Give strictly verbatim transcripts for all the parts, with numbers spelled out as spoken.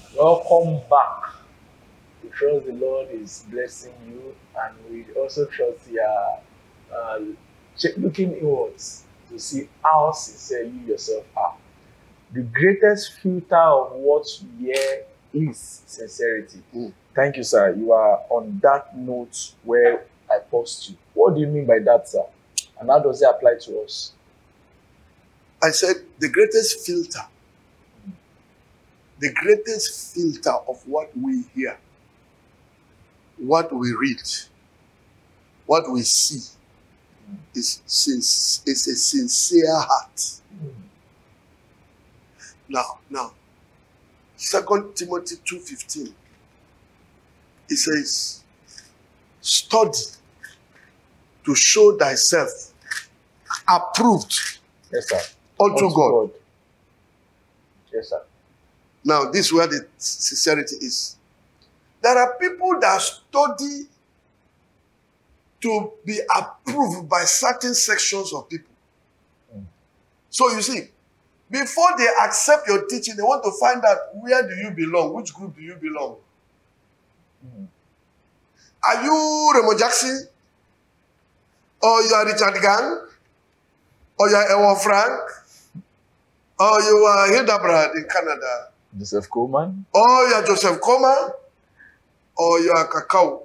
Welcome back. We trust the Lord is blessing you, and we also trust you are uh, check, looking inwards to see how sincere you yourself are. The greatest filter of what you hear is sincerity. Mm. Thank you, sir. You are on that note where I paused you. What do you mean by that, sir? And how does it apply to us? I said the greatest filter, the greatest filter of what we hear, what we read, what we see is, since, is a sincere heart. Mm. Now, now, Second Timothy two fifteen, it says, study to show thyself approved Yes, sir. unto Unto God. Yes, sir. Now, this is where the sincerity is. There are people that study to be approved by certain sections of people. Mm. So you see, before they accept your teaching, they want to find out where do you belong, which group do you belong. Mm. Are you Raymond Jackson? Or you are Richard Gang? Or you are Ewan Frank? Or you are Hildebrand in Canada? Joseph Coleman. Or you are Joseph Coleman? Or you are Cacao?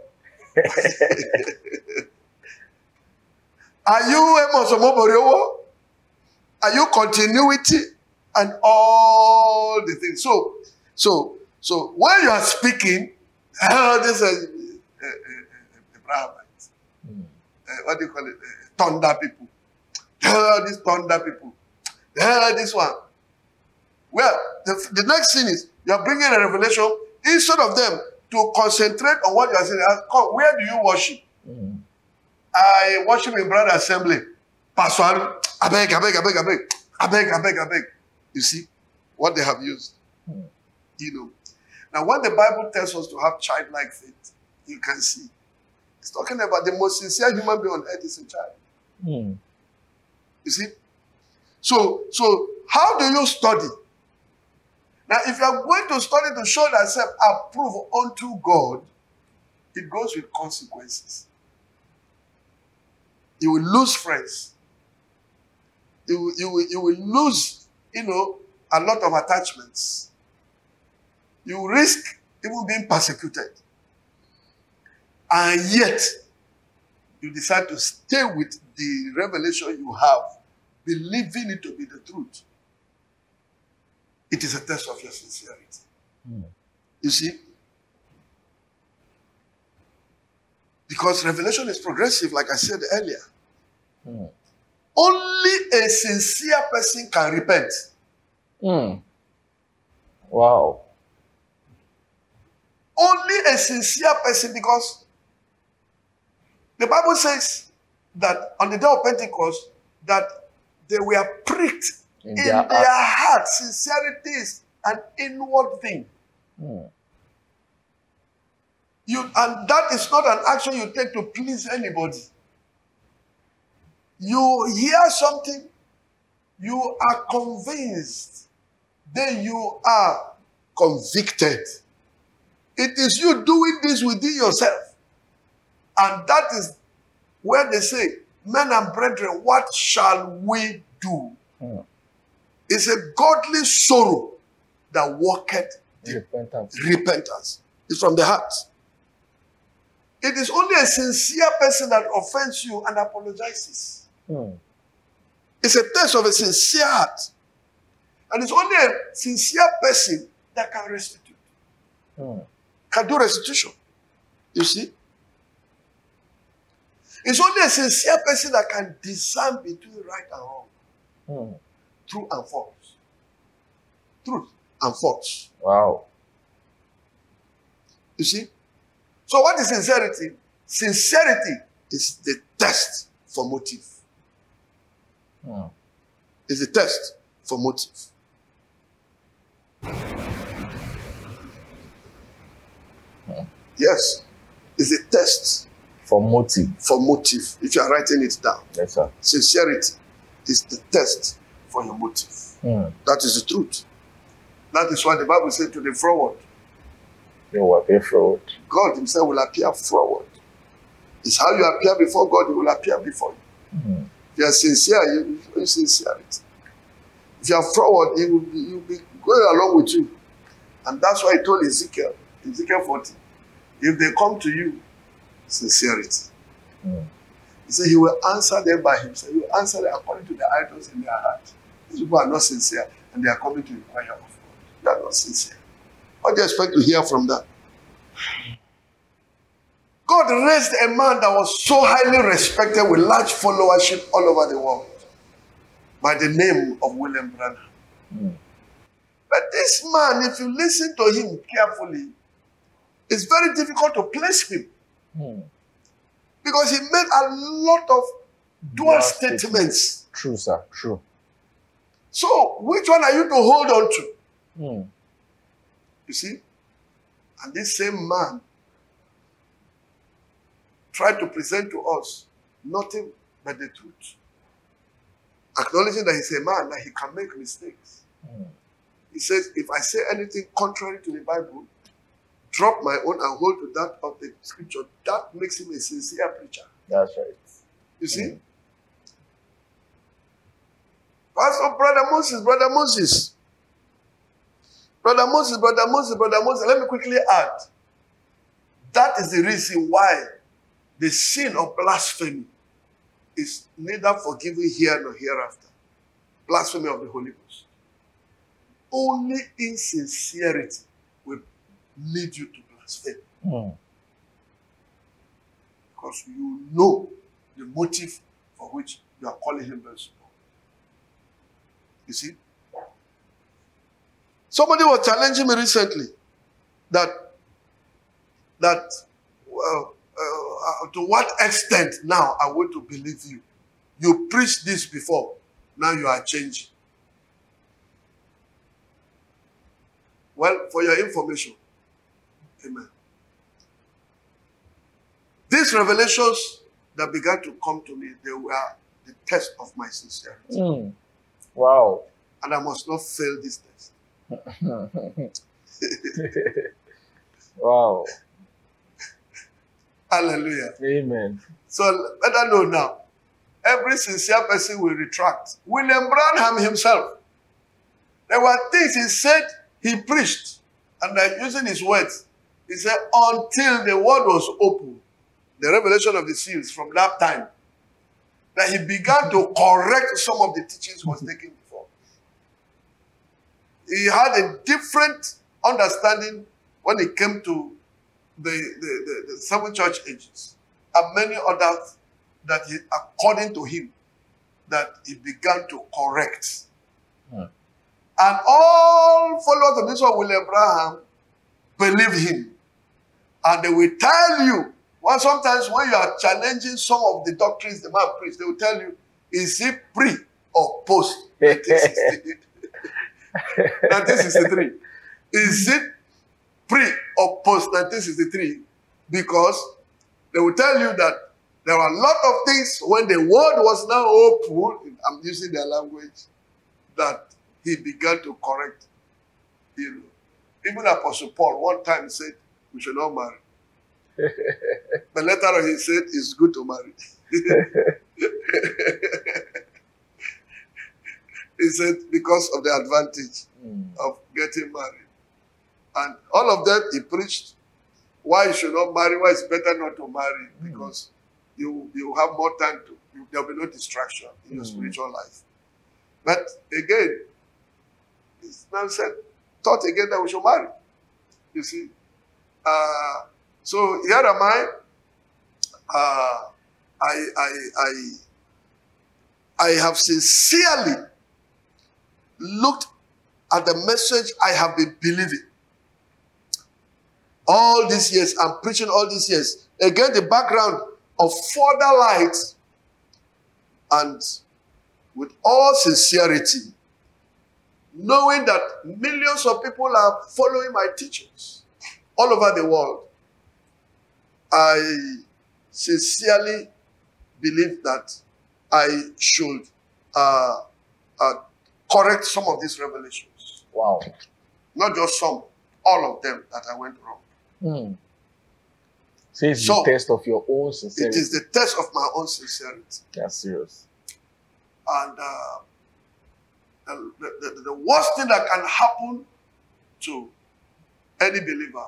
Are you Amos Omoboriowo? Are you continuity? And all the things. So, so, so when you are speaking, uh, this is uh, uh, uh, Abrahamites. Mm. Uh, what do you call it? Uh, thunder people. Uh, these thunder people. Uh, this one. Well, the, the next thing is you are bringing a revelation. Instead of them to concentrate on what you are saying, ask, come, where do you worship? Mm. I worship in Brother Assembly. Pastor, I beg, I beg, I beg, I beg, I beg, I beg, I beg. You see what they have used. Mm. You know. Now, when the Bible tells us to have childlike faith, you can see. It's talking about the most sincere human being on earth is a child. Mm. You see? So, so how do you study? Now, if you are going to study to show thyself approved unto God, it goes with consequences. You will lose friends. You will, you will, you will lose, you know, a lot of attachments. You will risk even being persecuted. And yet, you decide to stay with the revelation you have, believing it to be the truth. It is a test of your sincerity. Mm. You see? Because revelation is progressive, like I said earlier. Mm. Only a sincere person can repent. Mm. Wow. Only a sincere person, because the Bible says that on the day of Pentecost, that they were pricked In in their their, heart. heart. Sincerity is an inward thing. Mm. You, and that is not an action you take to please anybody. You hear something, you are convinced, then you are convicted. It is you doing this within yourself. And that is where they say, men and brethren, what shall we do? Mm. It's a godly sorrow that worketh the Repentance. repentance. It's from the heart. It is only a sincere person that offends you and apologizes. Mm. It's a test of a sincere heart. And it's only a sincere person that can restitute, Mm. can do restitution. You see? It's only a sincere person that can discern between right and wrong, Mm. true and false. Truth and false. Wow. You see? So what is sincerity? Sincerity is the test for motive. Mm. It's the test for motive. Mm. Yes. It's a test For motive. for motive. If you are writing it down. Yes, sir. Sincerity is the test for your motive. Mm. That is the truth. That is why the Bible said to the forward, You will appear forward. God himself will appear forward. It's how you appear before God, he will appear before you. Mm. If you are sincere, you will show sincerity. If you are forward, he will be, he will be going along with you. And that's why he told Ezekiel, Ezekiel forty, if they come to you, sincerity. Mm. He said he will answer them by himself. He will answer them according to the idols in their heart. These people are not sincere and they are coming to inquire of God. They are not sincere. What do you expect to hear from that? God raised a man that was so highly respected with large followership all over the world by the name of William Branham. Mm. But this man, if you listen to him carefully, it's very difficult to place him. Mm. Because he made a lot of dual Dual statements. statements. True, sir. True. So, which one are you to hold on to? Mm. You see? And this same man tried to present to us nothing but the truth. Acknowledging that he's a man, that he can make mistakes. Mm. He says, if I say anything contrary to the Bible, drop my own and hold to that of the scripture. That makes him a sincere preacher. That's right. You see? Mm. Pastor, Brother Moses, Brother Moses. Brother Moses, Brother Moses, Brother Moses. Let me quickly add. That is the reason why the sin of blasphemy is neither forgiven here nor hereafter. Blasphemy of the Holy Ghost. Only insincerity will lead you to blaspheme. Mm. Because you know the motive for which you are calling him Beelzebub. You see? Somebody was challenging me recently that, that well, uh, to what extent now I want to believe you. You preached this before, now you are changing. Well, for your information, amen. These revelations that began to come to me, they were the test of my sincerity. Mm. Wow. And I must not fail this test. Wow. Hallelujah. Amen. So let us know now. Every sincere person will retract. William Branham himself. There were things he said, he preached, and I'm using his words. He said, until the word was opened, the revelation of the seals from that time, that he began to correct some of the teachings he was taking before. He had a different understanding when it came to the, the, the, the seven church ages and many others that he, according to him, that he began to correct. Hmm. And all followers of this one, William Branham, believe him. And they will tell you, well, sometimes when you are challenging some of the doctrines the man preached, they will tell you, is it pre or post nineteen sixty-three? Is it pre or post nineteen sixty-three? Because they will tell you that there are a lot of things when the word was now open, I'm using their language, that he began to correct. You know, even Apostle Paul one time said, we should not marry. But later on he said, it's good to marry. He said, because of the advantage mm. of getting married. And all of them he preached why you should not marry, why it's better not to marry, mm. because you you have more time to, you, there will be no distraction in your mm. spiritual life. But again, it's now said, taught again that we should marry. You see? Uh, so here am I. Uh, I, I, I, I have sincerely looked at the message I have been believing. All these years, I'm preaching all these years. Again, the background of further light, and with all sincerity, knowing that millions of people are following my teachings all over the world, I sincerely believe that I should uh, uh, correct some of these revelations. Wow. Not just some, all of them that I went wrong. Mm. So it's So, the test of your own It sincerity. is the test of my own sincerity. That's serious. And uh, the, the, the worst thing that can happen to any believer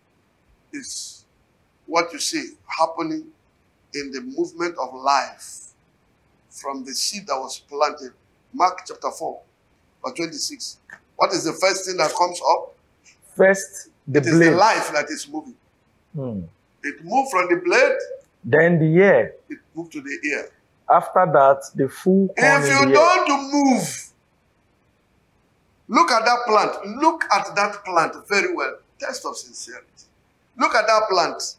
is what you see happening in the movement of life from the seed that was planted. Mark chapter four, verse twenty-six. What is the first thing that comes up? First, the It is the blade. life that is moving. Mm. It moved from the blade, Then the ear. it moved to the ear. After that, the full corn If in you the ear. don't move, look at that plant. Look at that plant very well. Test of sincerity. Look at that plant.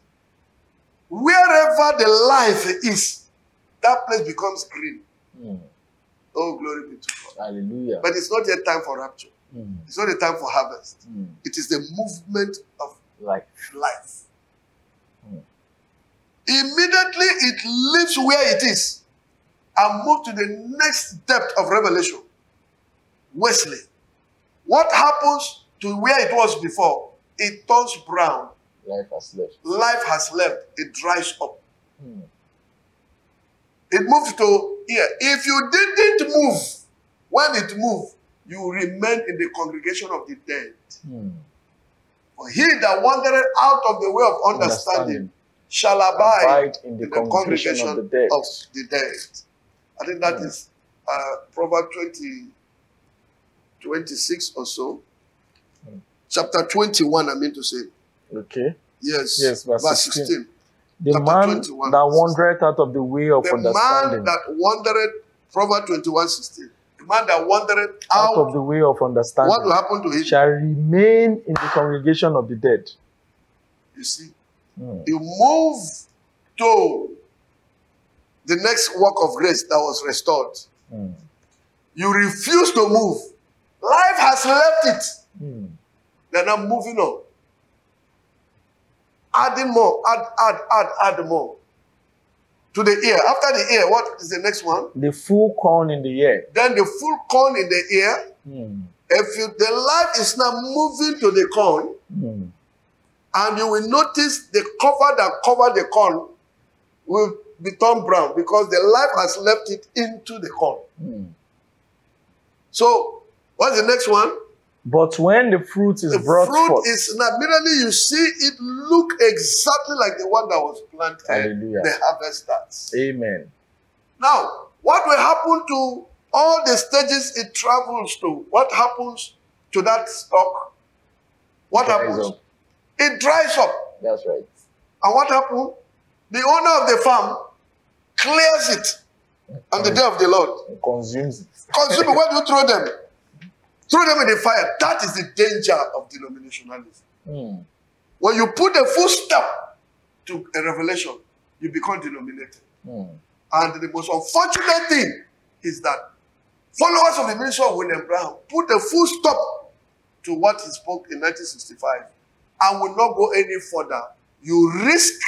Wherever the life is, that place becomes green. Mm. Oh, glory be to God. Hallelujah. But it's not yet time for rapture. Mm. It's not the time for harvest. Mm. It is the movement of Like, life. Mm. Immediately it leaves where it is and moves to the next depth of revelation. Wesley. What happens to where it was before? It turns brown. life has left. Life has left. It dries up. Mm. It moved to here. If you didn't move, when it moved, you remain in the congregation of the dead. Mm. For he that wandered out of the way of understanding, Understanding. shall abide, Abide in the in congregation of the dead. of the dead. I think that Mm. is uh, Proverbs twenty, twenty-six or so. Mm. Chapter twenty-one, I mean to say. Okay. Yes, Yes, verse verse sixteen. sixteen. The Chapter man twenty-one, that verse wandereth out of the way of The understanding. man that wandered, Proverbs twenty-one, sixteen. The man that wandered out out, of the way of understanding. what will happen to him? Shall remain in the congregation of the dead. You see, Mm. you move to the next work of grace that was restored. Mm. You refuse to move. Life has left it. Mm. They're not moving on. Adding more, add, add, add, add more. To the ear. After the ear, what is the next one? The full corn in the ear. Then the full corn in the ear. Mm. If you, the life is now moving to the corn, Mm. and you will notice the cover that covered the corn will become brown because the life has left it into the corn. Mm. So, what's the next one? But when the fruit is The brought fruit forth, is not immediately you see it look exactly like the one that was planted. Hallelujah. The harvest starts. amen. Now, what will happen to all the stages it travels to? What happens to that stock? What Dries happens? up. It dries up. That's right. And what happened? The owner of the farm clears it on the day of the Lord. It consumes it. Consume it. Where do you throw them? Throw them in the fire. That is the danger of denominationalism. Mm. When you put a full stop to a revelation, you become denominated. Mm. And the most unfortunate thing is that followers of the ministry of William Brown put a full stop to what he spoke in nineteen sixty-five and will not go any further. You risk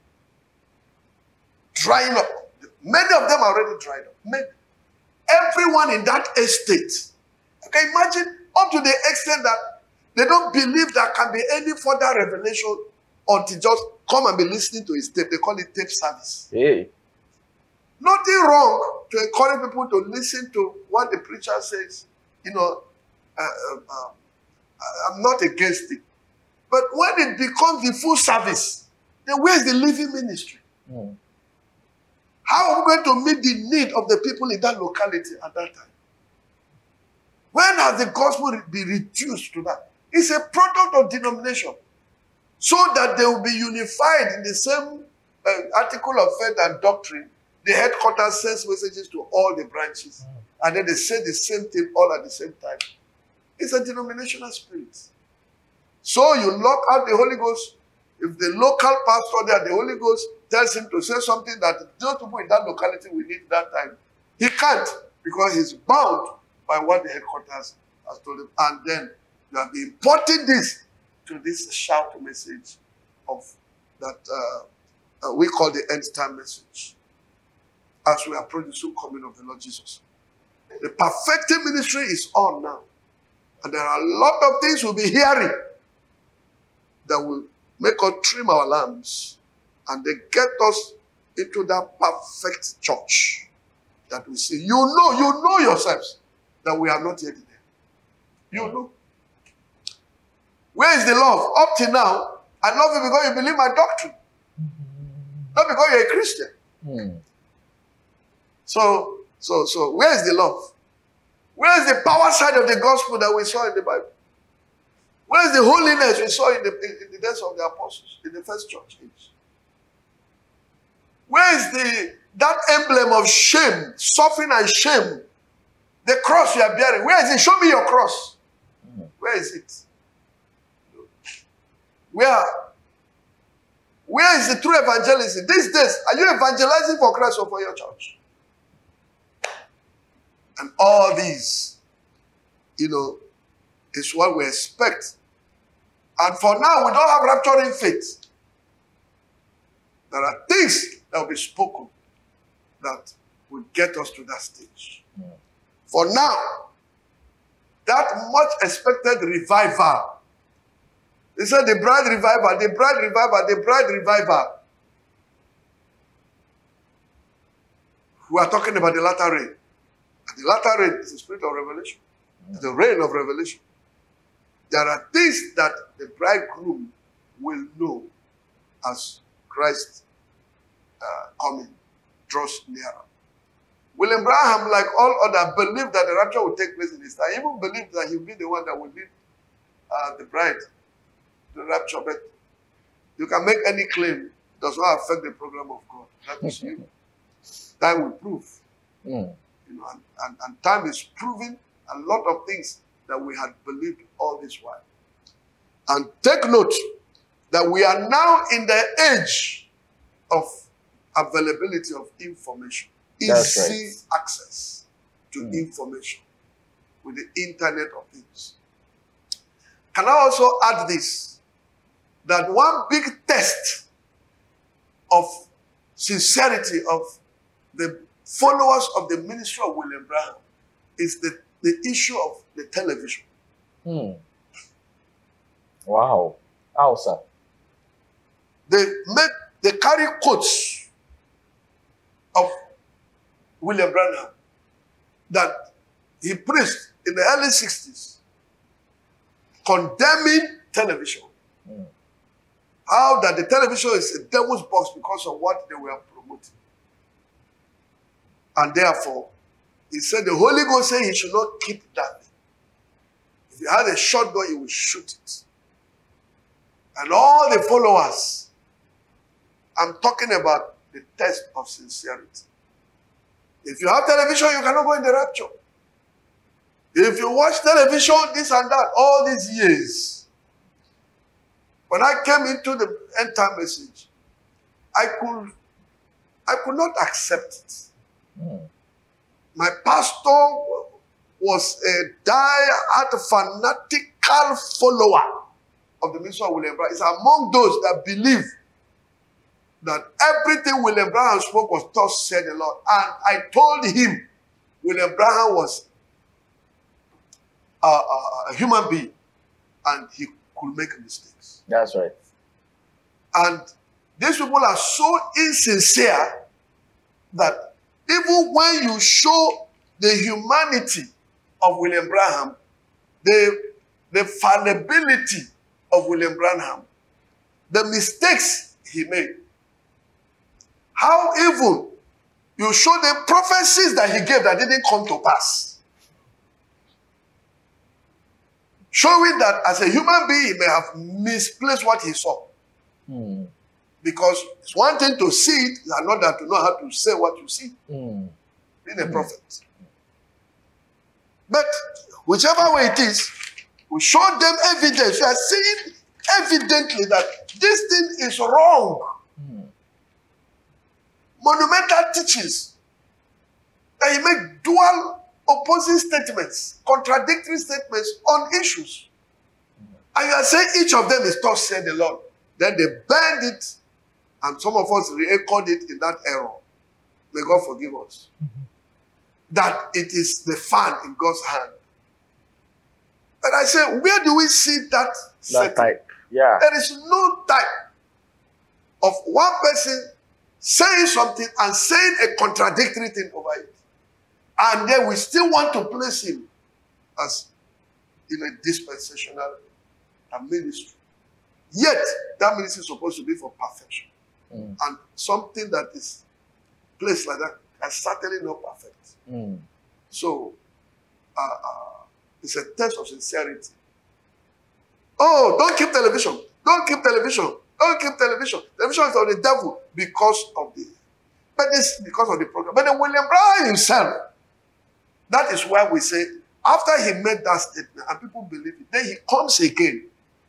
drying up. Many of them are already dried up. Many. Everyone in that estate. Okay, imagine up to the extent that they don't believe there can be any further revelation until just come and be listening to his tape. They call it tape service. Hey. Nothing wrong to encourage people to listen to what the preacher says. You know, uh, uh, uh, I'm not against it. But when it becomes the full service, then where's the living ministry? Mm. How are we going to meet the need of the people in that locality at that time? When has the gospel been reduced to that? It's a product of denomination. So that they will be unified in the same uh, article of faith and doctrine. The headquarters sends messages to all the branches. Mm. And then they say the same thing all at the same time. It's a denominational spirit. So you lock out the Holy Ghost. If the local pastor there, the Holy Ghost tells him to say something that those people in that locality will need that time, he can't because he's bound by what the headquarters has told him. And then you have been importing this to this shout message of that uh, uh, we call the end time message as we approach the soon coming of the Lord Jesus. The perfecting ministry is on now. And there are a lot of things we'll be hearing that will make us trim our lamps, and they get us into that perfect church that we see. You know, you know yourselves that we are not yet there. You know. Where is the love? Up till now, I love you because you believe my doctrine. Not because you're a Christian. Mm. So, so, so, where is the love? Where is the power side of the gospel that we saw in the Bible? Where is the holiness we saw in the, in, in the days of the apostles, in the first church age? Where is the that emblem of shame, suffering and shame? The cross you are bearing. Where is it? Show me your cross. Mm. Where is it? Where? Where is the true evangelism? These days, are you evangelizing for Christ or for your church? And all these, you know, is what we expect. And for now, we don't have rapturing faith. There are things that will be spoken that will get us to that stage. Mm. For now, that much expected revival. They said the bride revival, the bride revival, the bride revival. We are talking about the latter rain. And the latter rain is the spirit of revelation. It's the reign of revelation. There are things that the bridegroom will know as Christ uh, coming draws nearer. William Branham, like all others, believed that the rapture will take place in his time. He even believed that he will be the one that will lead uh, the bride to the rapture. But you can make any claim, it does not affect the program of God. That is you. Time will prove. Mm. You know, and, and, and time is proving a lot of things that we had believed all this while. And take note that we are now in the age of availability of information. That's Easy right. access to Mm. information with the Internet of Things. Can I also add this? That one big test of sincerity of the followers of the ministry of William Branham is the, the issue of the television. Mm. Wow. How, sir? They make they carry quotes of William Branham that he preached in the early sixties, condemning television. Mm. How that the television is a devil's box because of what they were promoting. And therefore, he said the Holy Ghost said he should not keep that thing. If he had a shotgun, he would shoot it. And all the followers, I'm talking about the test of sincerity. If you have television, you cannot go in the rapture. If you watch television, this and that, all these years, when I came into the end time message, I could, I could not accept it. Mm. My pastor was a die-hard fanatical follower of the ministry of William Branham. It's among those that believe that everything William Branham spoke was thus said the Lord. And I told him William Branham was a, a, a human being and he could make mistakes. That's right. And these people are so insincere that even when you show the humanity of William Branham, the, the fallibility of William Branham, the mistakes he made, how even you show the prophecies that he gave that didn't come to pass, showing that as a human being he may have misplaced what he saw. Mm. Because it's one thing to see it, it's another to know how to say what you see. Mm. Being a Mm. prophet. But whichever way it is, we show them evidence. We are seeing evidently that this thing is wrong. Mm. Monumental teachings. That he make dual opposing statements, contradictory statements on issues. And you are saying each of them is thus said the Lord. Then they bend it, and some of us re-echoed it in that error. May God forgive us. Mm-hmm. That it is the fan in God's hand. But I say, where do we see that That type. Yeah. There is no time of one person saying something and saying a contradictory thing over it. And then we still want to place him as in a dispensational ministry. Yet, that ministry is supposed to be for perfection. Mm. And something that is placed like that is certainly not perfect. Mm. So, uh, uh, it's a test of sincerity. Oh, don't keep television. Don't keep television. Don't keep television. Television is of the devil because of the, but this because of the program. But then William Branham himself, that is why we say, after he made that statement and people believe it, then he comes again.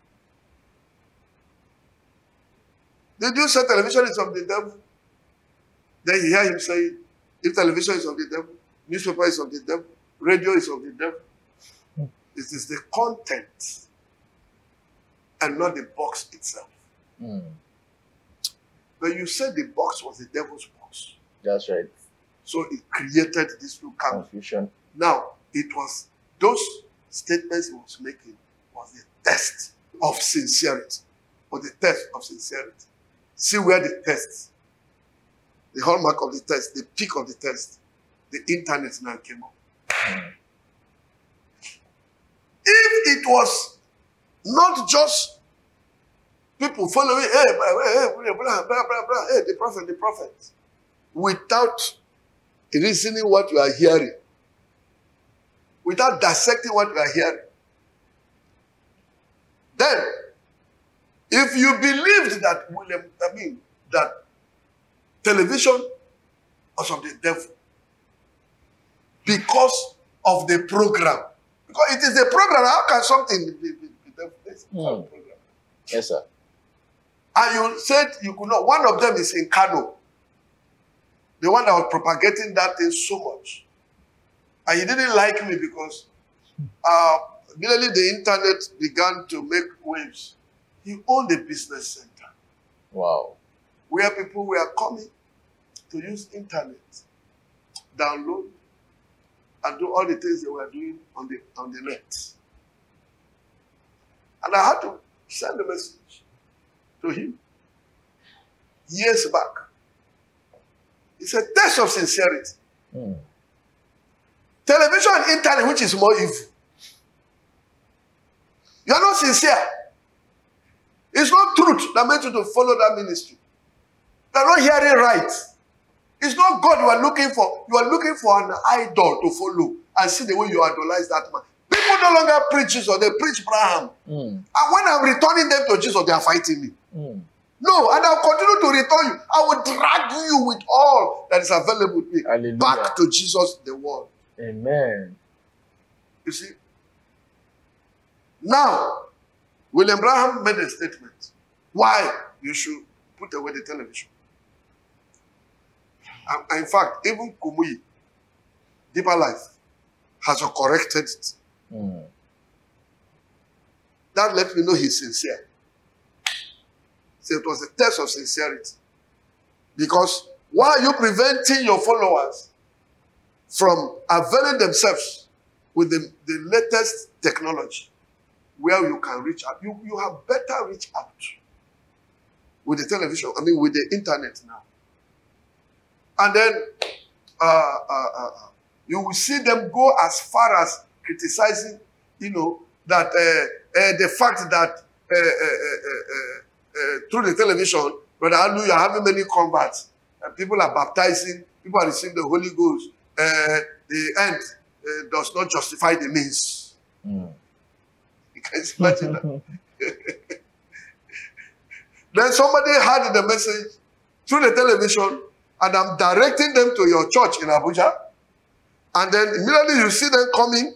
Did you say television is of the devil? Then you hear him say, if television is of the devil, newspaper is of the devil, radio is of the devil. It is the content and not the box itself. Mm. But you said the box was the devil's box. That's right. So it created this new confusion. Now, it was those statements he was making was the test of sincerity. Or the test of sincerity. See where the test, the hallmark of the test, the peak of the test, the internet now came up. Mm. If it was not just people following, hey, hey, hey, blah, blah, blah, blah, hey, the prophet, the prophet, without reasoning what you are hearing, without dissecting what you are hearing, then, if you believed that William, I mean, that television was of the devil because of the program, because it is the program, how can something be the devil? It's Mm. a program. Yes, sir. And you said you could not. One of them is in Kano. The one that was propagating that thing so much. And he didn't like me because uh, immediately the internet began to make waves. He owned a business center. Wow. Where people were coming to use internet, download, and do all the things they were doing on the on the net. And I had to send a message to him years back. It's a test of sincerity. Mm. Television and internet, which is more evil. You are not sincere. It's not truth that made you to follow that ministry. You are not hearing right. It's not God you are looking for. You are looking for an idol to follow and see the way you idolize that man. People no longer preach Jesus, they preach Abraham. Mm. And when I'm returning them to Jesus, they are fighting me. Mm. No, and I'll continue to return you. I will drag you with all that is available to me Hallelujah. back to Jesus, the world. Amen. You see? Now, William Branham made a statement why you should put away the television. And in fact, even Kumuyi, Deeper Life, has corrected it. Mm. That let me know he's sincere. So it was a test of sincerity. Because why are you preventing your followers from availing themselves with the, the latest technology where you can reach out? You, you have better reach out with the television, I mean with the internet now. And then uh, uh, uh, you will see them go as far as criticizing, you know, that uh, uh, the fact that uh, uh, uh, uh, uh, through the television, Brother Anu, you are having many converts. Uh, people are baptizing, people are receiving the Holy Ghost. Uh, the end uh, does not justify the means. Mm. You can imagine that. Then somebody heard the message through the television, and I'm directing them to your church in Abuja. And then immediately you see them coming.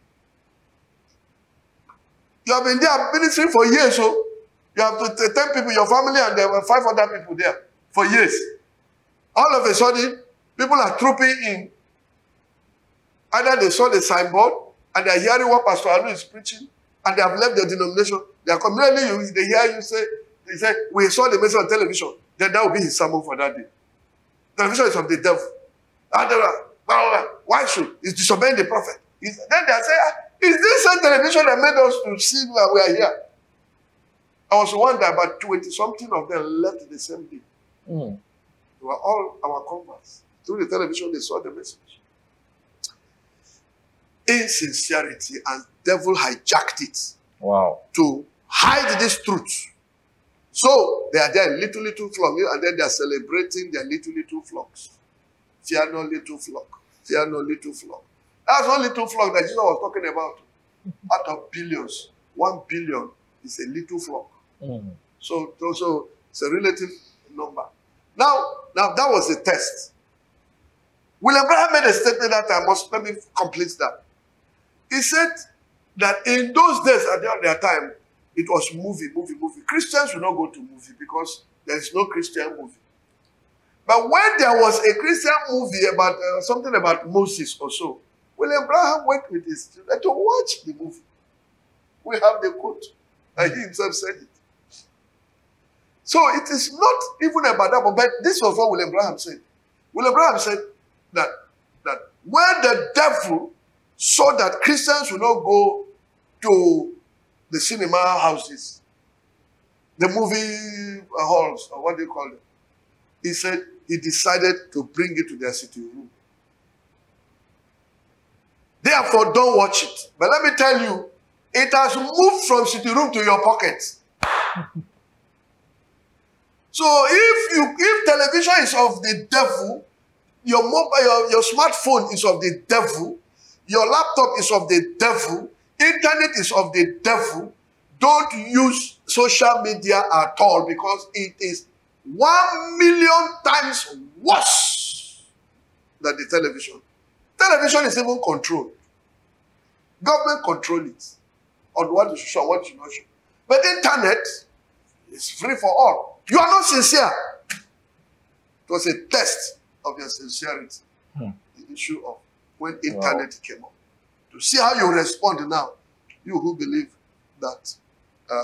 You have been there ministering for years, so you have to t- ten people, your family, and there were five other people there for years. All of a sudden, people are trooping in. Either they saw the signboard and they are hearing what Pastor Alu is preaching, and they have left the denomination. They are communally, you, they hear you say, they say, we saw the message on television. Then that will be his sermon for that day. Television is of the devil. And they are, blah, blah, blah. Why should? He's disobeying the prophet. He's, then they say, ah, is this same television that made us to see where we are here? I was wondering about twenty something of them left the same day. Mm. They were all our converts. Through the television, they saw the message. Insincerity, and devil hijacked it Wow. to hide this truth. So they are there, little, little flock, and then they are celebrating their little, little flocks. Fear no little flock. Fear no little flock. That's one little flock that Jesus was talking about. Out of billions, one billion is a little flock. Mm. So, so, so it's a relative number. Now, now that was the test. William Branham made a statement that I must, let me complete that. He said that in those days at their time, it was movie, movie, movie. Christians will not go to movie because there is no Christian movie. But when there was a Christian movie about uh, something about Moses or so, William Branham went with his children to watch the movie. We have the quote, and he himself said it. So it is not even about that, but this was what William Branham said. William Branham said that, that when the devil saw that Christians will not go to the cinema houses, the movie halls, or what do you call it, he said he decided to bring it to their sitting room. Therefore, don't watch it. But let me tell you, it has moved from sitting room to your pocket. So if you if television is of the devil, your mobile, your, your smartphone is of the devil, your laptop is of the devil, internet is of the devil, don't use social media at all because it is one million times worse than the television. Television is even controlled. Government control it on what you show and what you not show. But internet is free for all. You are not sincere. It was a test of your sincerity. Hmm. The issue of when internet wow. came up. To see how you respond now, you who believe that uh,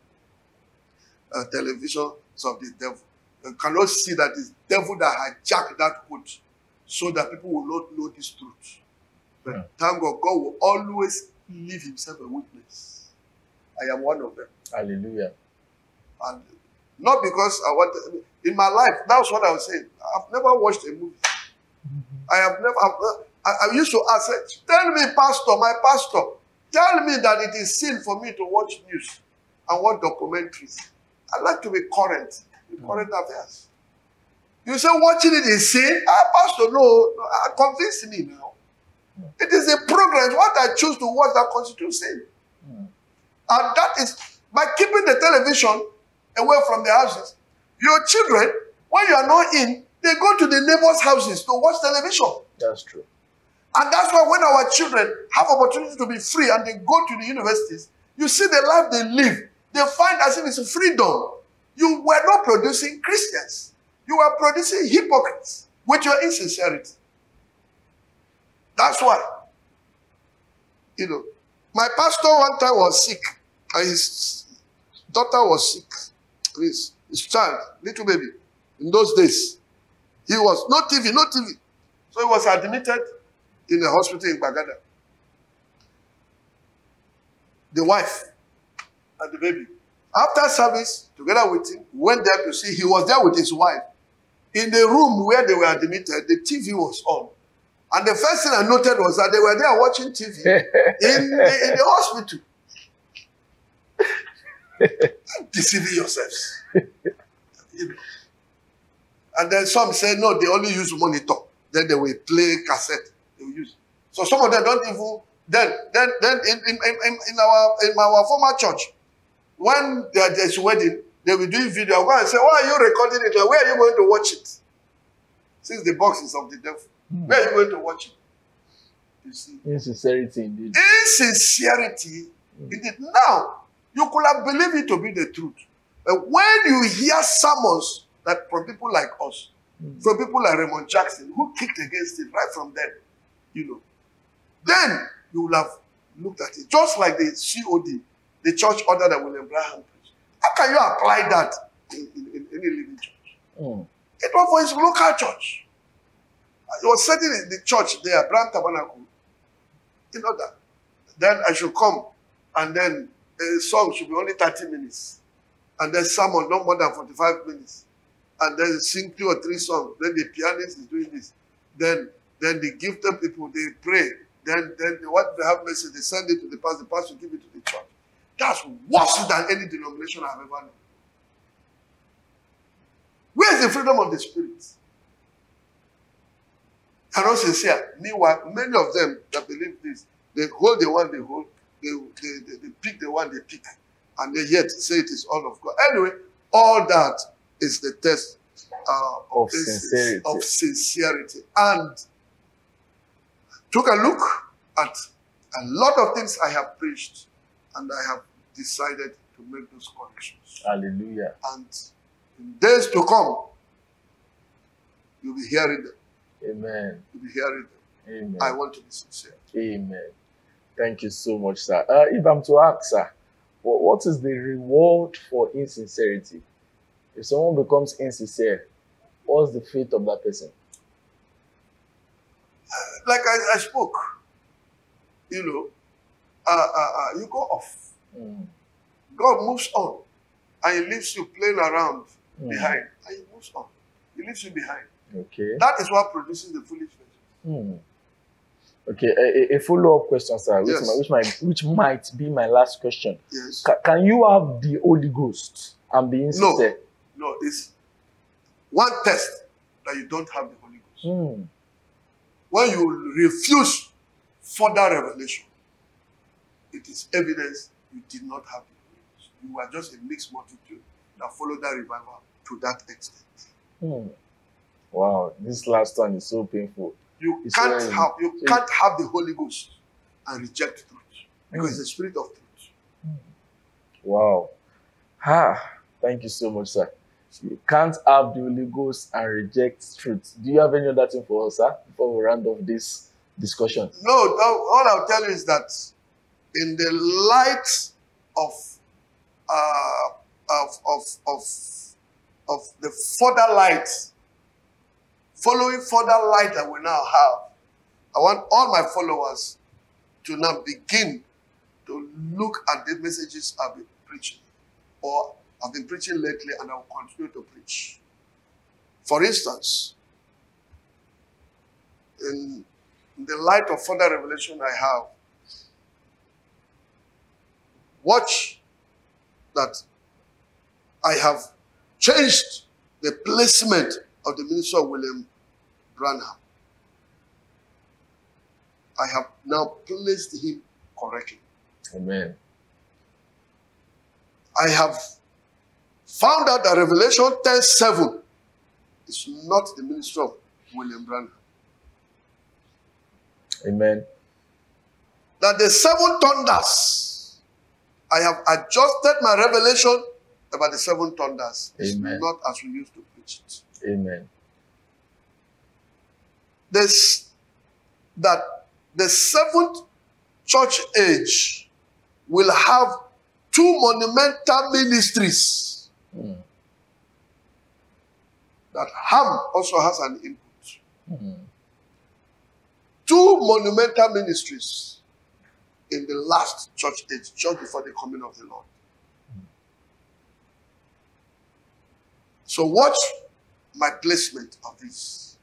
uh, uh, television is of the devil. You cannot see that it's the devil that hijacked that quote so that people will not know this truth. But yeah. thank God, God will always leave himself a witness. I am one of them. Hallelujah. And not because I want to, in my life, that's what I was saying. I've never watched a movie. Mm-hmm. I have never, I've, I, I used to ask, tell me, pastor, my pastor, tell me that it is sin for me to watch news and watch documentaries. I like to be current, with mm-hmm. current affairs. You say watching it is sin? Ah, pastor, no, no convince me now. Mm-hmm. It is a program. What I choose to watch that constitutes sin. Mm-hmm. And that is, by keeping the television away from the houses, your children, when you are not in, they go to the neighbors' houses to watch television. That's true. And that's why when our children have opportunity to be free and they go to the universities, you see the life they live, they find as if it's a freedom. You were not producing Christians. You were producing hypocrites with your insincerity. That's why. You know, my pastor one time was sick and his daughter was sick. His, his child, little baby, in those days. He was, no T V, no T V. So he was admitted in a hospital in Bagada. The wife and the baby. After service, together with him, went there to see. He was there with his wife. In the room where they were admitted, the T V was on. And the first thing I noted was that they were there watching T V in, the, in the hospital. Deceiving yourselves. You know. And then some say, no, they only use monitor. Then they will play cassette. They will use. So some of them don't even. Then, then, then in, in, in, in our in our former church, when there, there's a wedding, they will do video. I'll go and say, why are you recording it? Where are you going to watch it? Since the box is of the devil, mm. where are you going to watch it? You see, insincerity indeed. Insincerity mm. indeed. Now. You could have believed it to be the truth. But when you hear sermons that from people like us, mm. from people like Raymond Jackson, who kicked against it right from then, you know, then you will have looked at it. Just like the C O D, the church order that William Branham preached. How can you apply that in, in, in any living church? Mm. It was for his local church. It was setting in the church there, Branham Tabernacle. You know that. Then I should come and then the song should be only thirty minutes. and then sermon not more than forty-five minutes, and then sing two or three songs. Then the pianist is doing this. Then, then the gifted people, they pray. Then, then what they have message, they send it to the pastor. The pastor give it to the church. That's worse than any denomination I've ever known. Where is the freedom of the spirit? And not sincere. Meanwhile, many of them that believe this, they hold the one they hold, they, they, they, they pick the one they pick, and they yet say it is all of God. Anyway, all that is the test uh, Of sincerity. of sincerity. And took a look at a lot of things I have preached, and I have decided to make those corrections. Hallelujah. And in days to come, you'll be hearing them. Amen. You'll be hearing them. Amen. I want to be sincere. Amen. Thank you so much, sir. Uh, if I'm to ask, sir, what, what is the reward for insincerity? If someone becomes insincere, what's the fate of that person? Like I, I spoke, you know, uh, uh, uh, you go off. Mm. God moves on, and He leaves you playing around Mm. behind, and He moves on. He leaves you behind. Okay. That is what produces the foolish version. Mm. Okay. A, a- a follow-up question, sir, which, Yes. might, which might which might be my last question. Yes. Ca- can you have the Holy Ghost and be insincere? No, it's one test that you don't have the Holy Ghost. Mm. When you refuse further revelation, it is evidence you did not have the Holy Ghost. You were just a mixed multitude that followed that revival to that extent. Mm. Wow, this last one is so painful. You It's can't very- have you can't have the Holy Ghost and reject truth, because it's the spirit of truth. Wow. Ah, thank you so much, sir. You can't have the Holy Ghost and reject truth. Do you have any other thing for us, sir, before we round off this discussion? No, no, all I'll tell you is that in the light of uh, of of of of the further light, following further light that we now have, I want all my followers to now begin to look at the messages I've been preaching, or I've been preaching lately, and I will continue to preach. For instance, in the light of further revelation I have, watch that I have changed the placement of the ministry of William Branham. I have now placed him correctly. Amen. I have found out that Revelation ten seven is not the ministry of William Branham. Amen. That the seven thunders, I have adjusted my revelation about the seven thunders. It's Amen. not as we used to preach it. Amen. This, that the seventh church age will have two monumental ministries. Mm. That Ham also has an input. Mm. Two monumental ministries in the last church age, just before the coming of the Lord. So watch my placement of this.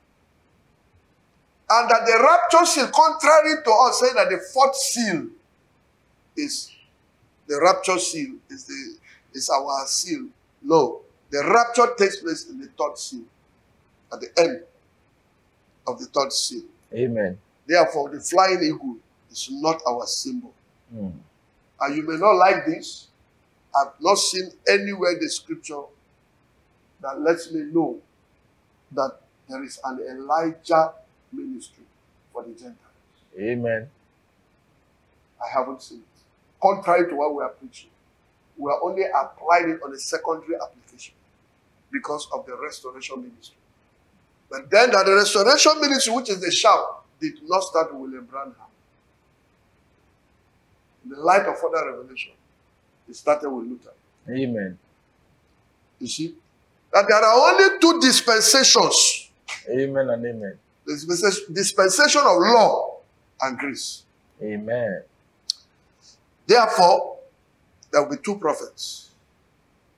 And that the rapture seal, contrary to us saying that the fourth seal is the rapture seal, is the is our seal. No, the rapture takes place in the third seal, at the end of the third seal. Amen. Therefore, the flying eagle is not our symbol. Mm. And you may not like this. I've not seen anywhere in the scripture that lets me know that there is an Elijah ministry for the Gentiles. Amen. I haven't seen it. Contrary to what we are preaching, we are only applying it on a secondary application because of the restoration ministry. But then that the restoration ministry, which is the shout, did not start with William Branham. In the light of further revelation, it started with Luther. Amen. You see? That there are only two dispensations. Amen and amen. The dispensation dispensation of law and grace. Amen. Therefore, there will be two prophets.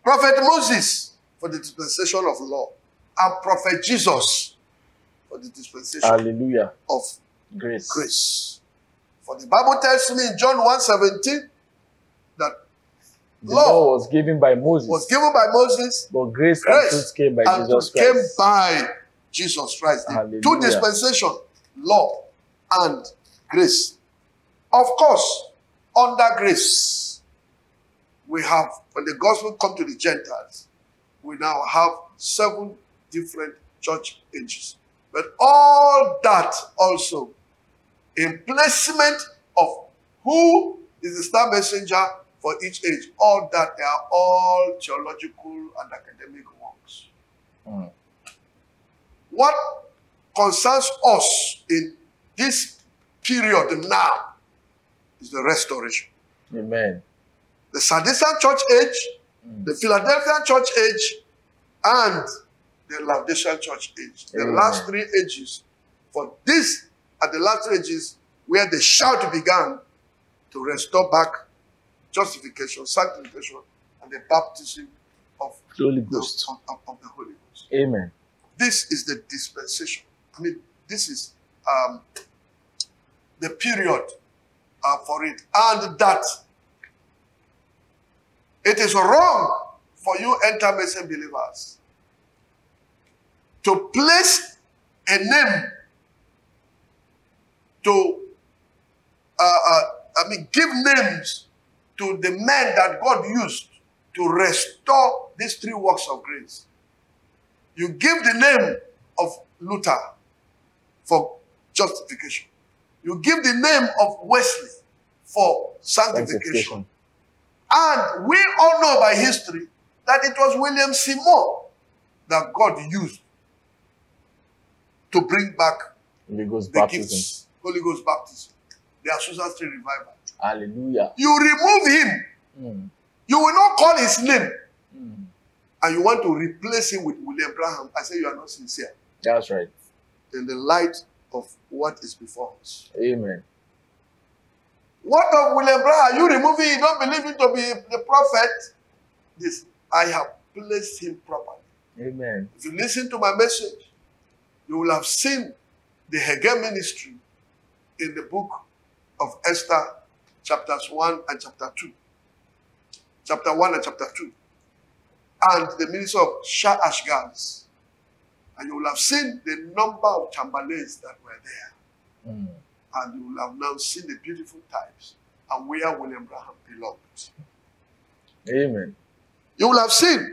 Prophet Moses for the dispensation of law, and Prophet Jesus for the dispensation Hallelujah. of Grace. grace. For the Bible tells me in John one seventeen that The law law was given by Moses, was given by Moses, but grace, grace and truth came by and Jesus truth came Christ. by Jesus Christ. The Hallelujah. two dispensations, law and grace. Of course, under grace, we have, when the gospel comes to the Gentiles, we now have seven different church ages. But all that also, in placement of who is the star messenger for each age, all that they are all theological and academic works. Mm. What concerns us in this period now is the restoration. Amen. The Sardisian church age, Mm. the Philadelphian church age, and the Laodicean church age. The Amen. last three ages. For this are the last three ages where the shout began to restore back justification, sanctification, and the baptism of Holy the, Ghost. of, of- of the Holy Ghost. Amen. This is the dispensation. I mean, this is um, the period uh, for it. And that it is wrong for you intermediate believers to place a name to, uh, uh, I mean, give names to the men that God used to restore these three works of grace. You give the name of Luther for justification. You give the name of Wesley for sanctification. Sanctification. And we all know by history that it was William Seymour that God used to bring back Holy Ghost the baptism. gifts, Holy Ghost baptism, the Azusa Street revival. Hallelujah. You remove him, Mm. you will not call his name, Mm. and you want to replace him with William Branham. I say you are not sincere That's right. in the light of what is before us. Amen. What of William Branham? You remove him, you don't believe him to be the prophet. This, I have placed him properly. Amen. If you listen to my message, you will have seen the Haggai ministry in the book of Esther, chapters one and chapter two. Chapter one and chapter two. And the ministry of Shah Ashgaz. And you will have seen the number of Chamberlains that were there. Mm. And you will have now seen the beautiful types and where William Branham belonged. Amen. You will have seen,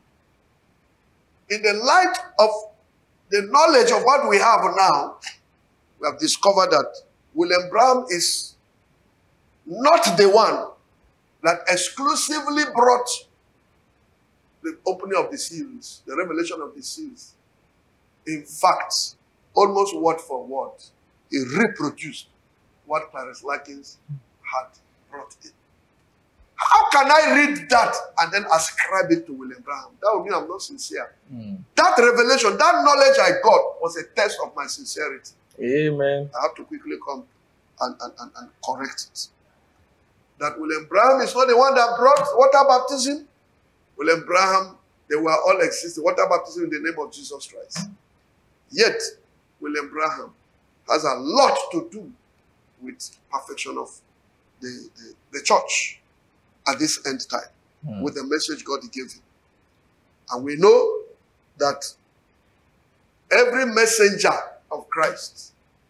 in the light of the knowledge of what we have now, we have discovered that William Branham is not the one that exclusively brought the opening of the seals, the revelation of the seals. In fact, almost word for word, he reproduced what Clarence Larkins had brought in. How can I read that and then ascribe it to William Branham? That would mean I'm not sincere. Mm. That revelation, that knowledge I got was a test of my sincerity. Amen. I have to quickly come and, and, and, and correct it. That William Branham is not the one that brought water baptism. William Branham, they were all existing. Water baptism in the name of Jesus Christ. Yet, William Branham has a lot to do with perfection of the, the, the church at this end time, Mm. with the message God gave him. And we know that every messenger of Christ,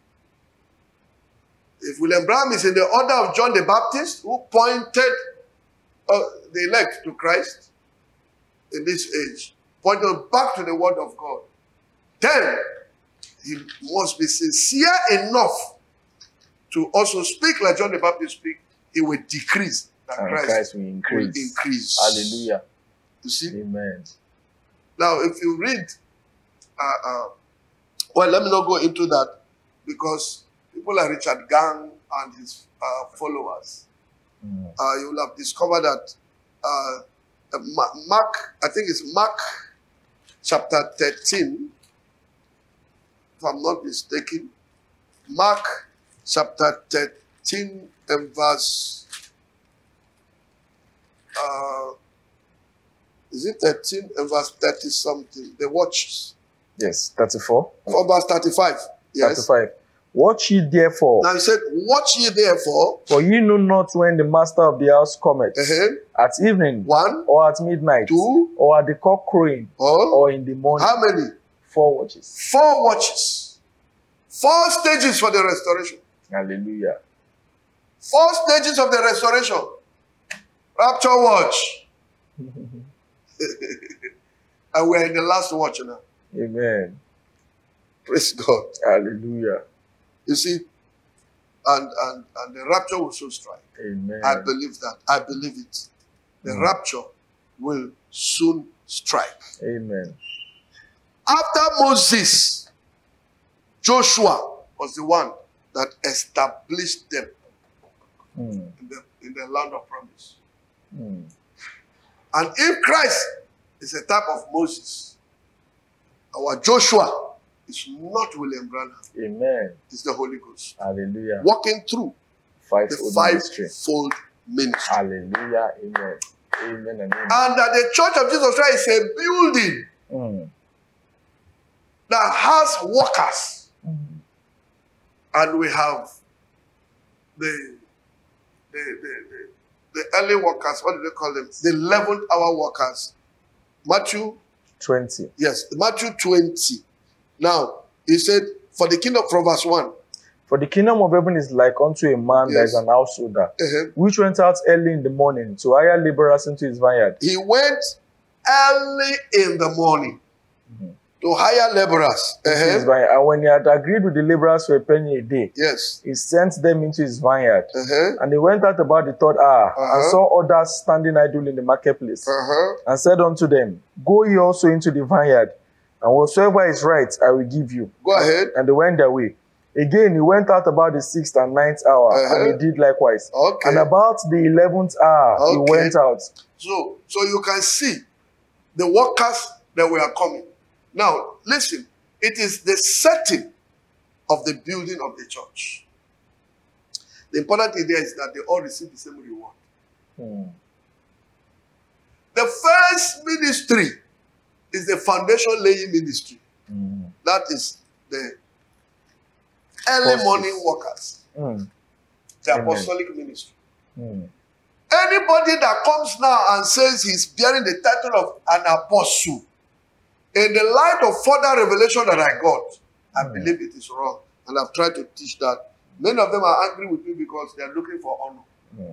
if William Branham is in the order of John the Baptist, who pointed uh, the elect to Christ in this age, pointed back to the word of God, then he must be sincere enough to also speak like John the Baptist speak. He will decrease, that And Christ, Christ will will increase. increase. Hallelujah. You see? Amen. Now, if you read, uh, uh, well, let me not go into that, because people like Richard Gang and his uh, followers, Mm. uh, you will have discovered that uh, uh, Ma- Mark, I think it's Mark chapter thirteen, if I'm not mistaken, Mark chapter thirteen and verse, uh, is it thirteen and verse thirty something? The watches. Yes, thirty-four. From verse thirty-five. Yes. thirty-five. Watch ye therefore. Now he said, watch ye therefore. For ye know not when the master of the house cometh. Uh-huh. At evening. One. Or at midnight. Two. Or at the cock crowing. Or, or in the morning. How many? Four watches. Four watches. Four stages for the restoration. Hallelujah. Four stages of the restoration. Rapture watch. And we're in the last watch now. Amen. Praise God. Hallelujah. You see, and, and, and the rapture will soon strike. Amen. I believe that. I believe it. The Mm. rapture will soon strike. Amen. After Moses, Joshua was the one that established them Mm. in the, in the land of promise. Mm. And if Christ is a type of Moses, our Joshua is not William Branham. Amen. It's the Holy Ghost. Hallelujah. Walking through Five the ministry. fivefold ministry. Hallelujah. Amen. Amen and amen. And that the Church of Jesus Christ is a building Mm. that has workers. Mm. And we have the, the, the, the, the early workers, what do they call them? The eleventh hour workers. Matthew, twenty. yes, Matthew twenty. Now, he said, for the kingdom, from verse one. For the kingdom of heaven is like unto a man that Yes. is an householder, Uh-huh. which went out early in the morning to hire laborers into his vineyard. He went early in the morning Mhm. to hire laborers. Into his Uh-huh. vineyard. And when he had agreed with the laborers for a penny a day, Yes. he sent them into his vineyard. Uh-huh. And they went out about the third hour, and Uh-huh. saw others standing idle in the marketplace, Uh-huh. and said unto them, Go ye also into the vineyard, and whatsoever is right I will give you. Go ahead. And they went their way. Again he went out about the sixth and ninth hour, Uh-huh. and he did likewise. Okay. And about the eleventh hour he Okay. went out. So, so you can see the workers that were coming. Now, listen, it is the setting of the building of the church. The important thing there is that they all receive the same reward. Hmm. The first ministry is the foundation laying ministry. Hmm. That is the early Apostles. morning workers, Hmm. the Amen. apostolic ministry. Hmm. Anybody that comes now and says he's bearing the title of an apostle, in the light of further revelation that I got, I Mm. believe it is wrong. And I've tried to teach that. Many of them are angry with me because they are looking for honor. Hmm.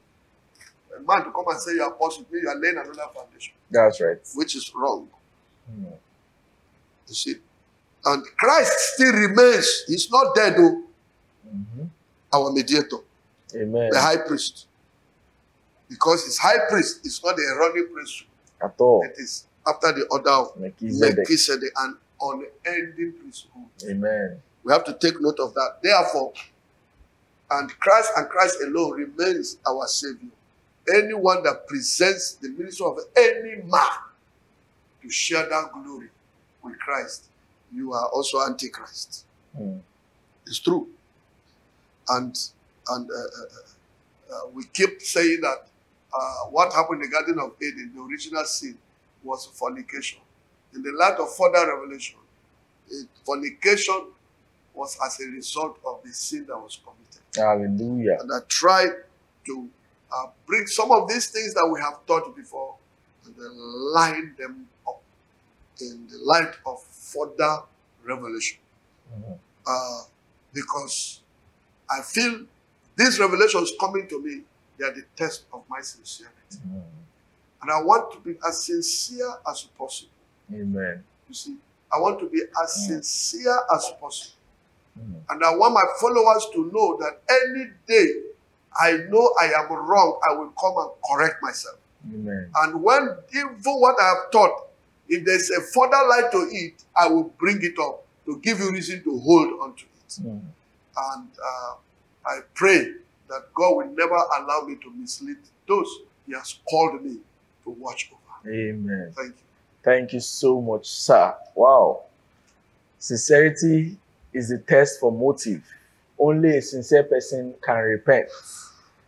A man to come and say you're apostle, means you are laying another foundation, That's right. which is wrong. Hmm. You see? And Christ still remains. He's not dead, though. Mhm. Our mediator, Amen. the high priest. Because his high priest is not the Aaronic priesthood. At all. It is after the order of Melchizedek. Melchizedek, an unending priesthood. Amen. We have to take note of that. Therefore, and Christ and Christ alone remains our Savior. Anyone that presents the ministry of any man to share that glory with Christ, you are also Antichrist. Hmm. It's true. And and uh, uh, uh, we keep saying that uh, what happened in the Garden of Eden, the original sin, was fornication. In the light of further revelation, it, fornication was as a result of the sin that was committed. Hallelujah. And I tried to uh, bring some of these things that we have taught before and then line them up in the light of further revelation. Mhm. Uh, because I feel these revelations coming to me, they are the test of my sincerity. Mhm. And I want to be as sincere as possible. Amen. You see, I want to be as Mm. sincere as possible. Mhm. And I want my followers to know that any day I know I am wrong, I will come and correct myself. Amen. And when even what I have taught, if there's a further light to it, I will bring it up to give you reason to hold on to it. Mhm. And uh, I pray that God will never allow me to mislead those He has called me to watch over. Amen. Thank you. Thank you so much, sir. Wow. Sincerity is the test for motive. Only a sincere person can repent.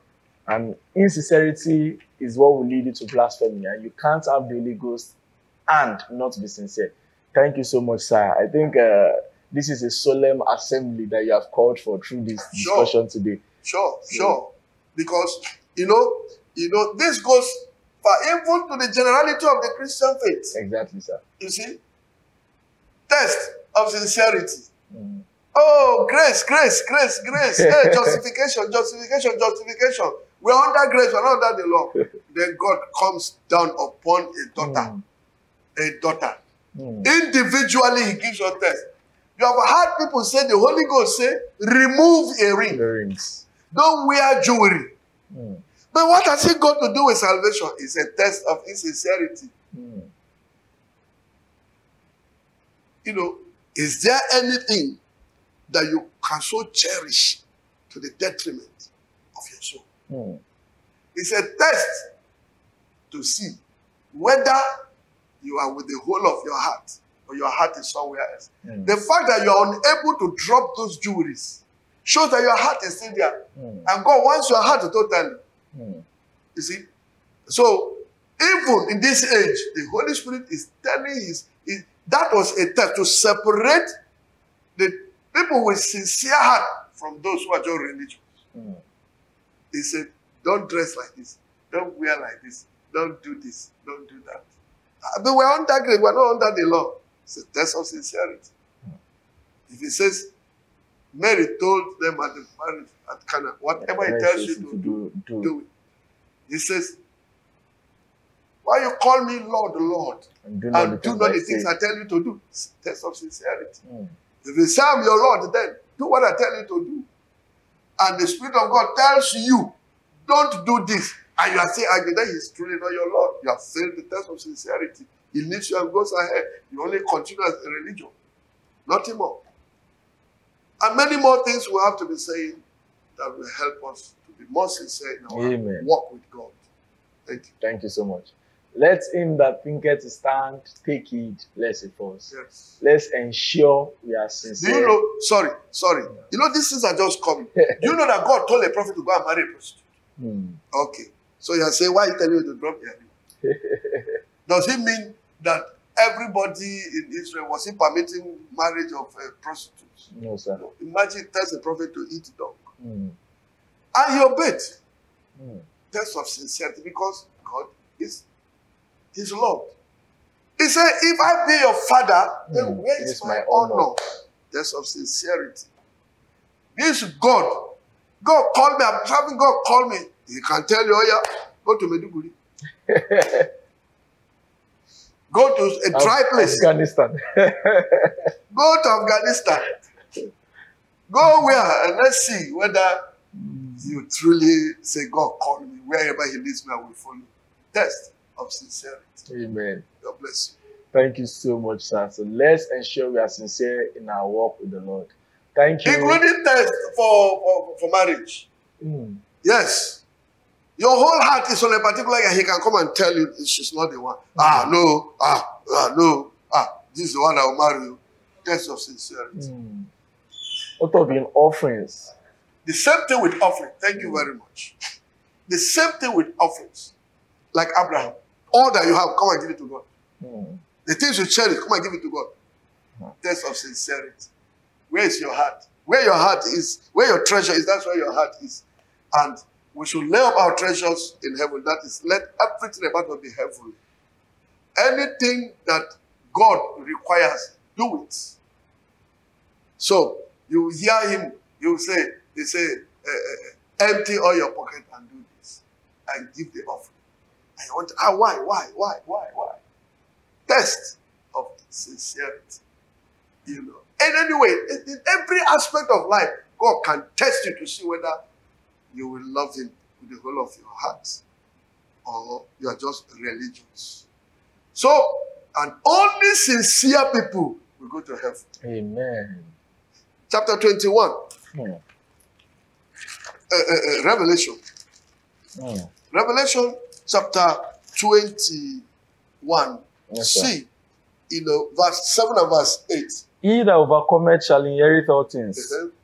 And insincerity is what will lead you to blasphemy. And you can't have the Holy Ghost and not be sincere. Thank you so much, sir. I think uh, this is a solemn assembly that you have called for through this Sure. discussion today. Sure, sure. Because, you know, you know, this goes for even to the generality of the Christian faith. Exactly, sir. You see? Test of sincerity. Mm. Oh, grace, grace, grace, grace. Hey, justification, justification, justification. We're under grace, we're not under the law. Then God comes down upon a daughter. Mm. A daughter. Mm. Individually, he gives you a test. You have heard people say, the Holy Ghost say, remove a ring. The rings. Don't wear jewelry. Mm. But what has it got to do with salvation? It's a test of insincerity. Mm. You know, is there anything that you can so cherish to the detriment of your soul? Mm. It's a test to see whether you are with the whole of your heart or your heart is somewhere else. Mm. The fact that you are unable to drop those jewelries shows that your heart is still there. Mm. And God wants your heart totally. Mm. You see? So, even in this age, the Holy Spirit is telling his, his that was a test to separate the people with sincere heart from those who are just religious. Mm. He said, don't dress like this. Don't wear like this. Don't do this. Don't do that. Uh, But we're under grace. We're not under the law. It's a test of sincerity. Mm. If he says, Mary told them at the marriage at Cana, whatever he Yes, tells yes, you to to do, do, do. do it. He says, why you call me Lord, Lord, And do not and the do things not I the things say. I tell you to do? It's a test of sincerity. Mm. If you say I'm your Lord, then do what I tell you to do. And the Spirit of God tells you, don't do this. And you are saying, again, that he's truly not your Lord. You have failed the test of sincerity. He leaves you and goes ahead. You only continue as a religion. Nothing more. And many more things we have to be saying that will help us to be more sincere in our Amen. walk with God. Thank you. Thank you so much. Let him that thinketh to stand take heed lest he falls. Yes. Let's ensure we are Do sincere. you know, sorry, sorry. You know, these things are just coming. Do you know that God told a prophet to go and marry a prostitute? Hmm. Okay. So you are saying, why are you telling you to drop your ring? Does it mean that everybody in Israel was he permitting marriage of uh, prostitutes? No, sir. No. Imagine it tells a prophet to eat dog. Hmm. And he obeyed. Hmm. Test of sincerity because God is his Lord. He said, if I be your father, then Hmm. where It is is my my honor? honor. Test of sincerity. This God, God called me, I'm having God call me. He can tell you, oh yeah, go to Meduguri. Go to a dry Af- place. Afghanistan. Go to Afghanistan. Go where and let's see whether you truly say, God called me. Wherever he leads me, I will follow. Test of sincerity. Amen. God bless you. Thank you so much, sir. So let's ensure we are sincere in our walk with the Lord. Thank you. Including test for, for, for marriage. Hmm. Yes. Your whole heart is on a particular guy. He can come and tell you she's not the one. Ah, no. Ah, ah, no. Ah, this is the one that will marry you. Test of sincerity. Hmm. What of in offerings? The same thing with offering. Thank you very much. The same thing with offerings. Like Abraham. All that you have, come and give it to God. Hmm. The things you cherish, come and give it to God. Hmm. Test of sincerity. Where is your heart? Where your heart is, where your treasure is, that's where your heart is. And we should lay up our treasures in heaven. That is, let everything about us be heavenly. Anything that God requires, do it. So, you hear him, you say, they say, uh, uh, empty all your pocket and do this. And give the offering. And you want, ah, why, why, why, why, why? Test of sincerity. You know. And anyway, in, in every aspect of life, God can test you to see whether you will love him with the whole of your heart or you are just religious. So, and only sincere people will go to heaven. Amen. Chapter twenty-one, Hmm. uh, uh, uh, Revelation. Hmm. Revelation chapter twenty-one. Yes, sir. See, you know, verse seven and verse eight. He that overcometh shall inherit all things, Uh-huh.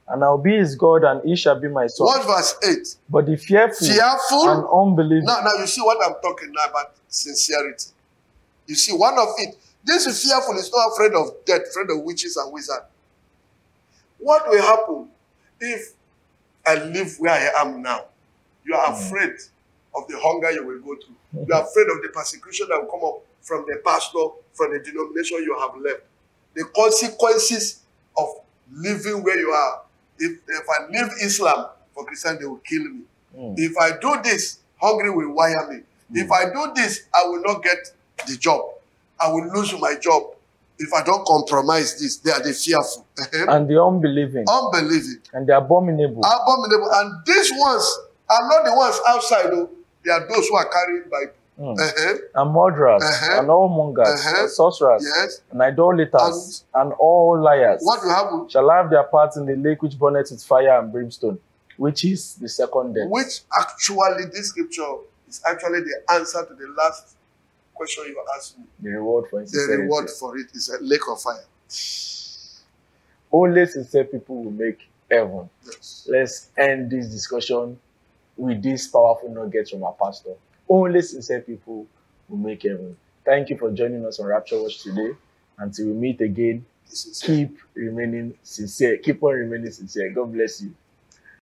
And I'll be his God, and he shall be my son. What verse eight? But the fearful Fearful and unbelieving. Now, now you see what I'm talking now about sincerity. You see, one of it. This is fearful is not afraid of death, afraid of witches and wizards. What will happen if I live where I am now? You are afraid of the hunger you will go through. You are afraid of the persecution that will come up from the pastor, from the denomination you have left. The consequences of living where you are. If, if I leave Islam for Christianity, they will kill me. Mm. If I do this, hungry will wire me. Mm. If I do this, I will not get the job. I will lose my job. If I don't compromise this, they are the fearful. And the unbelieving. Unbelieving. And the abominable. Abominable. And these ones are not the ones outside, though. They are those who are carrying Bible. Mm. Uh-huh. And murderers, uh-huh. and all mongers, uh-huh. and sorcerers, yes. and idolaters, and, and all liars. What will happen? Shall have their part in the lake which burneth with fire and brimstone, which is the second death. Which actually, this scripture is actually the answer to the last question you asked me. The reward for The reward for it is a lake of fire. Only sincere people will make heaven. Yes. Let's end this discussion with this powerful nugget from our pastor. Only sincere people will make heaven. Thank you for joining us on Rapture Watch today. Until we meet again, keep remaining sincere. Keep on remaining sincere. God bless you.